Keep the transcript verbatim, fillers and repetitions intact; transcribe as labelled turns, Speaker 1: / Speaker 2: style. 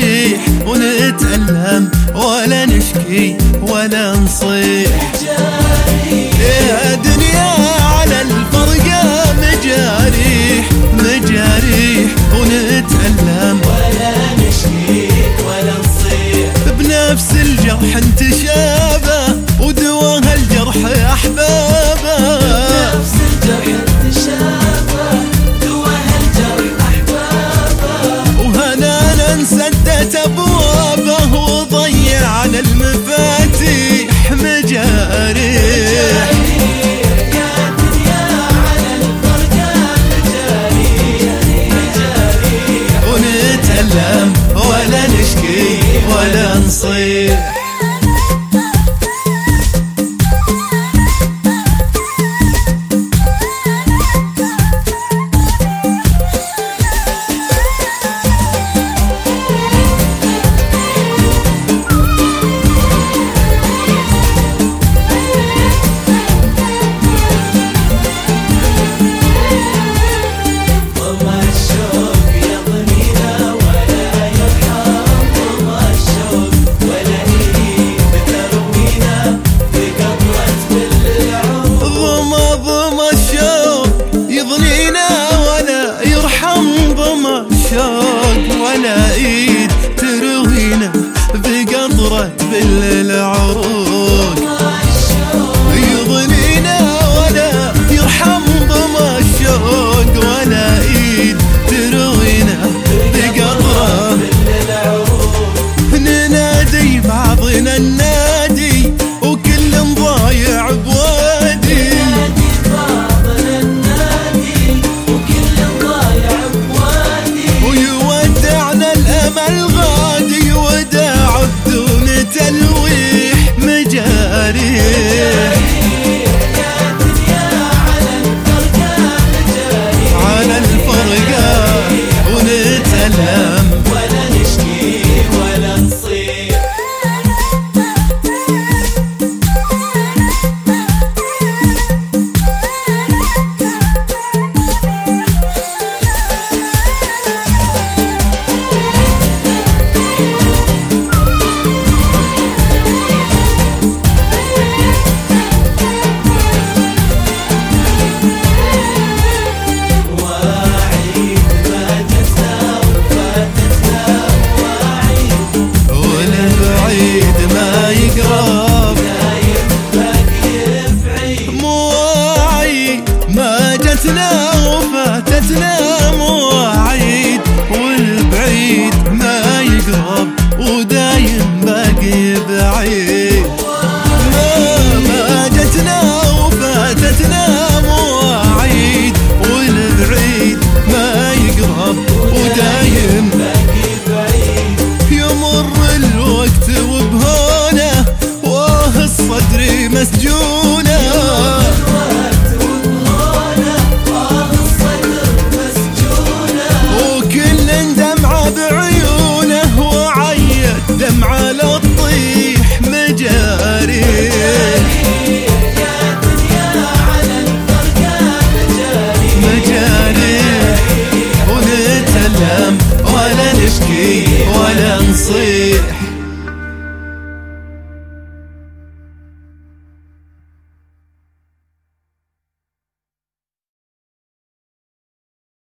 Speaker 1: جاريح ونتألم ولا نشكي ولا نصيح. يا دنيا على الفرقة مجاريح مجاريح ونتألم
Speaker 2: ولا نشكي ولا نصيح.
Speaker 1: بنفس الجرح انتشابه ودوا هالجرح أحبابه.
Speaker 2: بنفس الجرح انتشابه دوا هالجرح أحبابه.
Speaker 1: وهنانا انسدت أبوابه وضيعنا المفاتيح مجاريح. ونتألم ولا نشكي ولا نصيح. ولا ايد تروينا بقطرة بالعروق يضنينا ولا يرحم ضم الشوق. ولا ايد تروينا بقطرة بالعروق. ننادي بعضنا النادي وكل ضايع بوادي. الغادي وداع بدون تلويح مجاريح. على الفرقة ونتألم
Speaker 2: ولا نشكي ولا نصيح.
Speaker 1: فاتتنا وفاتتنا مواعيد والبعيد ما يقرب.